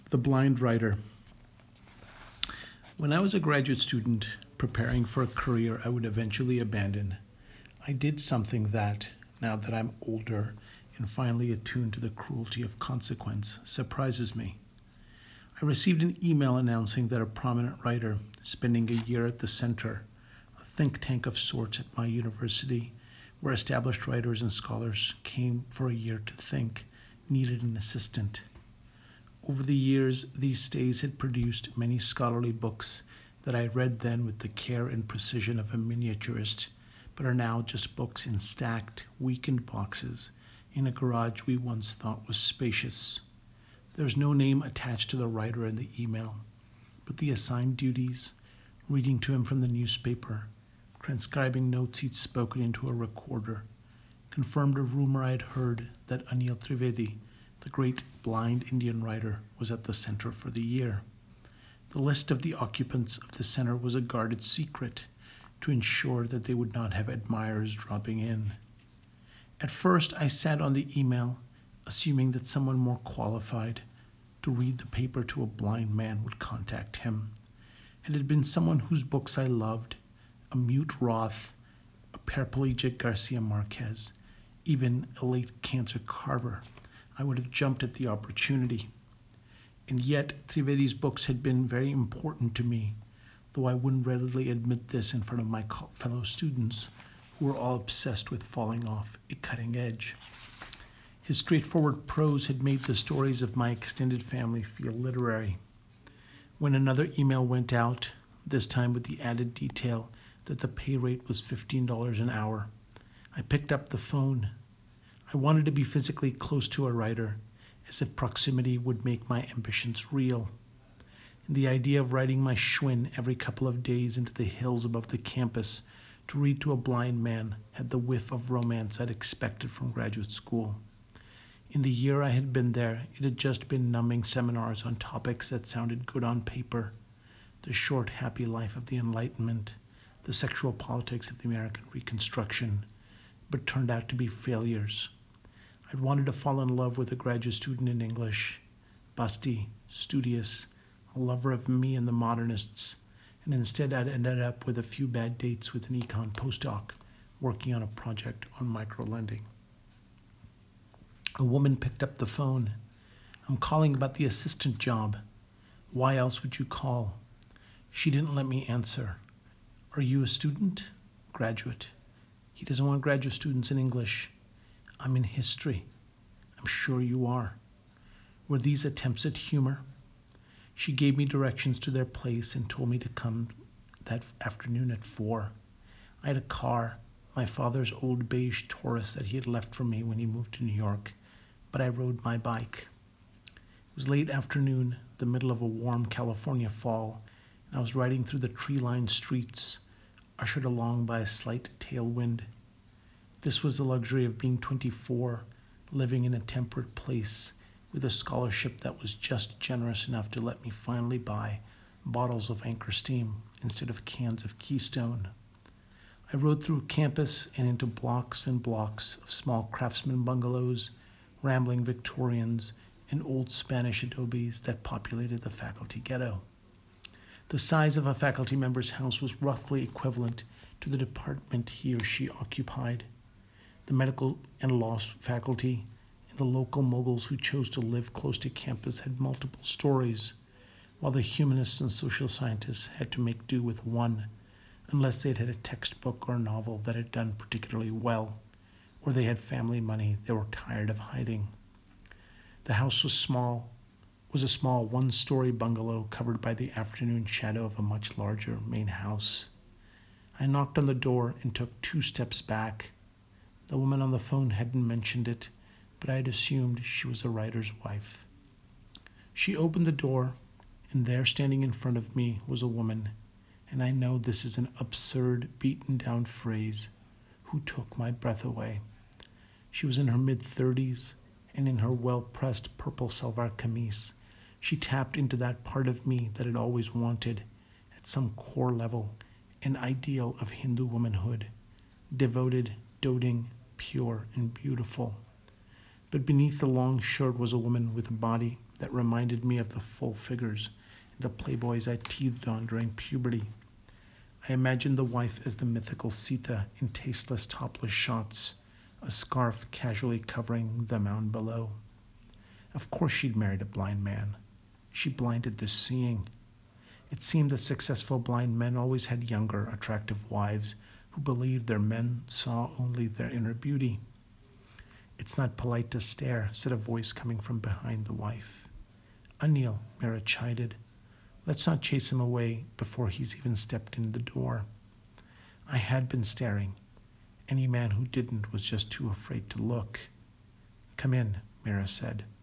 The Blind Writer. When I was a graduate student preparing for a career I would eventually abandon, I did something that, now that I'm older and finally attuned to the cruelty of consequence, surprises me. I received an email announcing that a prominent writer, spending a year at the Center, a think tank of sorts at my university, where established writers and scholars came for a year to think, needed an assistant. Over the years, these stays had produced many scholarly books that I read then with the care and precision of a miniaturist, but are now just books in stacked, weakened boxes in a garage we once thought was spacious. There's no name attached to the writer in the email, but the assigned duties, reading to him from the newspaper, transcribing notes he'd spoken into a recorder, confirmed a rumor I had heard that Anil Trivedi, the great blind Indian writer, was at the center for the year. The list of the occupants of the center was a guarded secret to ensure that they would not have admirers dropping in. At first, I sat on the email, assuming that someone more qualified to read the paper to a blind man would contact him. It had been someone whose books I loved, a mute Roth, a paraplegic Garcia Marquez, even a late cancer Carver. I would have jumped at the opportunity. And yet, Trivedi's books had been very important to me, though I wouldn't readily admit this in front of my fellow students, who were all obsessed with falling off a cutting edge. His straightforward prose had made the stories of my extended family feel literary. When another email went out, this time with the added detail that the pay rate was $15 an hour, I picked up the phone. I wanted to be physically close to a writer, as if proximity would make my ambitions real. And the idea of riding my Schwinn every couple of days into the hills above the campus to read to a blind man had the whiff of romance I'd expected from graduate school. In the year I had been there, it had just been numbing seminars on topics that sounded good on paper: the short, happy life of the Enlightenment, the sexual politics of the American Reconstruction, but turned out to be failures. I'd wanted to fall in love with a graduate student in English, busty, studious, a lover of me and the modernists, and instead I'd ended up with a few bad dates with an econ postdoc working on a project on microlending. A woman picked up the phone. "I'm calling about the assistant job." "Why else would you call?" She didn't let me answer. "Are you a student?" "Graduate." "He doesn't want graduate students in English." "I'm in history." "I'm sure you are." Were these attempts at humor? She gave me directions to their place and told me to come that afternoon at 4. I had a car, my father's old beige Taurus that he had left for me when he moved to New York, but I rode my bike. It was late afternoon, the middle of a warm California fall, and I was riding through the tree-lined streets, ushered along by a slight tailwind. This was the luxury of being 24, living in a temperate place, with a scholarship that was just generous enough to let me finally buy bottles of Anchor Steam instead of cans of Keystone. I rode through campus and into blocks and blocks of small craftsman bungalows, rambling Victorians, and old Spanish adobes that populated the faculty ghetto. The size of a faculty member's house was roughly equivalent to the department he or she occupied. The medical and law faculty and the local moguls who chose to live close to campus had multiple stories, while the humanists and social scientists had to make do with one, unless they'd had a textbook or a novel that had done particularly well, or they had family money they were tired of hiding. The house was a small one-story bungalow covered by the afternoon shadow of a much larger main house. I knocked on the door and took 2 steps back. The woman on the phone hadn't mentioned it, but I had assumed she was a writer's wife. She opened the door, and there standing in front of me was a woman, and I know this is an absurd, beaten-down phrase, who took my breath away. She was in her mid-30s, and in her well-pressed purple salwar kameez, she tapped into that part of me that had always wanted, at some core level, an ideal of Hindu womanhood, devoted, doting, pure, and beautiful. But beneath the long shirt was a woman with a body that reminded me of the full figures in the Playboys I teethed on during puberty. I imagined the wife as the mythical Sita in tasteless topless shots, a scarf casually covering the mound below. Of course she'd married a blind man. She blinded the seeing. It seemed that successful blind men always had younger, attractive wives who believed their men saw only their inner beauty. It's not polite to stare, said a voice coming from behind the wife. Anil, Mira chided. Let's not chase him away before he's even stepped in the door. I had been staring. Any man who didn't was just too afraid to look. Come in, Mira said.